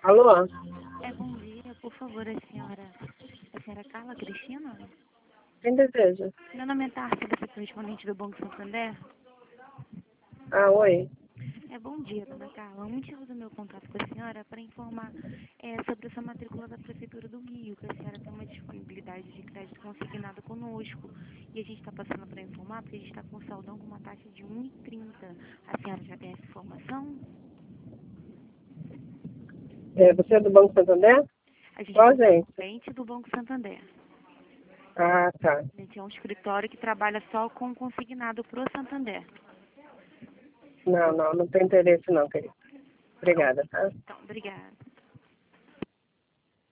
Alô? Bom dia, por favor, a senhora Carla Cristina? Quem deseja? Meu nome é Tárcia, sou correspondente do Banco Santander. Ah, oi. Bom dia, dona Carla. O motivo do meu contato com a senhora é para informar sobre essa matrícula da Prefeitura do Rio, que a senhora tem uma disponibilidade de crédito consignado conosco. E a gente está passando para informar porque a gente está com saldão com uma taxa de 1,30. A senhora já tem essa informação? Você é do Banco Santander? A gente Qual é agência? correspondente do Banco Santander. Ah, tá. A gente é um escritório que trabalha só com consignado para o Santander. Não tem interesse não, querido. Obrigada, tá? Então, obrigada.